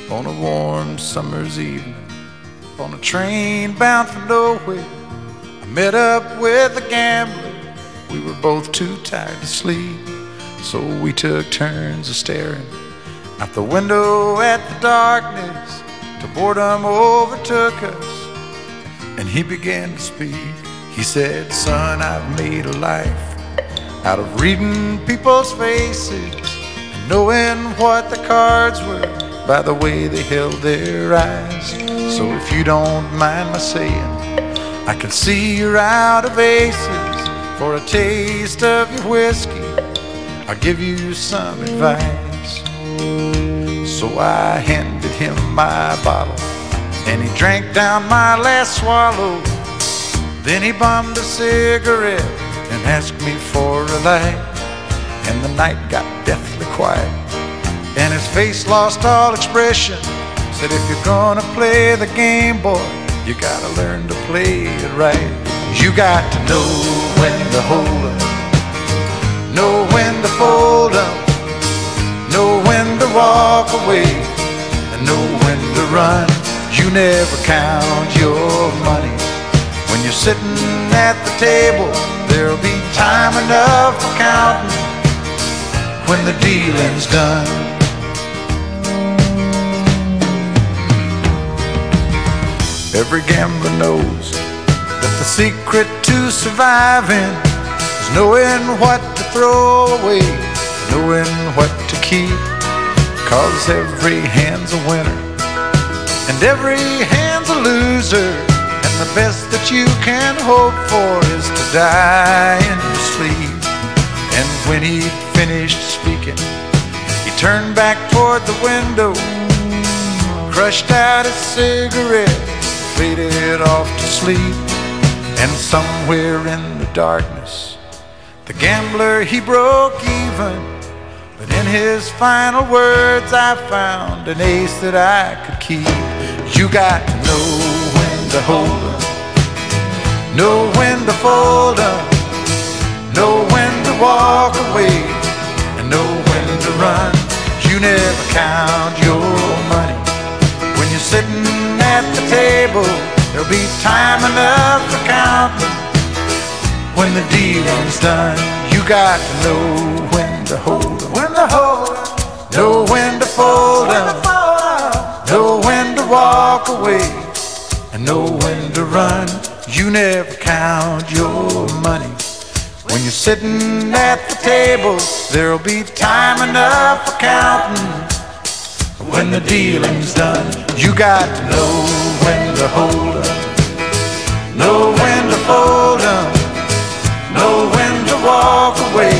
on a warm summer's evening, on a train bound for nowhere. I met up with a gambler. We were both too tired to sleep, so we took turns of staring out the window at the darkness till boredom overtook us, and he began to speak. He said, "Son, I've made a life out of reading people's faces and knowing what the cards were by the way they held their eyes. So if you don't mind my saying, I can see you're out of aces. For a taste of your whiskey, I'll give you some advice." So I handed him my bottle, and he drank down my last swallow. Then he bummed a cigarette and asked me for a light. And the night got deathly quiet, and his face lost all expression. Said, "If you're gonna play the game, boy, you gotta learn to play it right. You got to know when to hold up, know when to fold up, know when to walk away, and know when to run. You never count your money when you're sitting at the table. There'll be time enough for counting when the dealing's done." Every gambler knows that the secret to surviving is knowing what to throw away, knowing what to keep. 'Cause every hand's a winner and every hand's a loser, and the best that you can hope for is to die in your sleep. And when he'd finished speaking, he turned back toward the window, crushed out his cigarette, faded off to sleep. And somewhere in the darkness, the gambler, he broke even. But in his final words, I found an ace that I could keep. You got to know when to hold up, know when to fold up, know when to walk away, and know when to run. You never count your money when you're sitting at the table. There'll be time enough for counting when the dealing's done. You got to know when to hold up, when to hold up, know when to fold up, know when to walk away, and know when to run. You never count your money when you're sitting at the table. There'll be time enough for counting when the dealing's done. You got to know when to hold up, know when to fold up, know when to walk away,